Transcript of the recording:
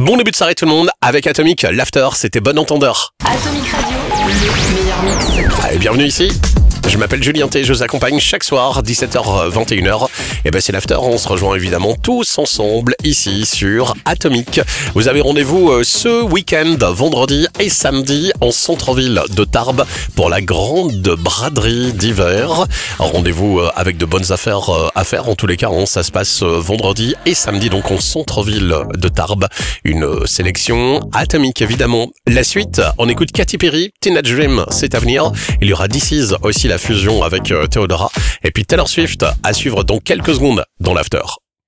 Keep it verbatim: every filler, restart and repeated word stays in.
Bon début de soirée tout le monde, avec Atomic, l'after, c'était bon entendeur. Atomic Radio, le meilleur mix. Allez, bienvenue ici. Je m'appelle Julien T, je vous accompagne chaque soir, dix-sept heures vingt et une heures. Et ben c'est l'after, on se rejoint évidemment tous ensemble ici sur Atomic. Vous avez rendez-vous euh, ce week-end, vendredi et samedi, en centre-ville de Tarbes pour la grande braderie d'hiver. Rendez-vous euh, avec de bonnes affaires euh, à faire, en tous les cas, hein, ça se passe euh, vendredi et samedi, donc en centre-ville de Tarbes. Une euh, sélection Atomic évidemment. La suite, on écoute Katy Perry, Teenage Dream, c'est à venir. Il y aura This Is aussi, la fusion avec euh, Theodora. Et puis Taylor Swift à suivre dans quelques secondes dans l'after.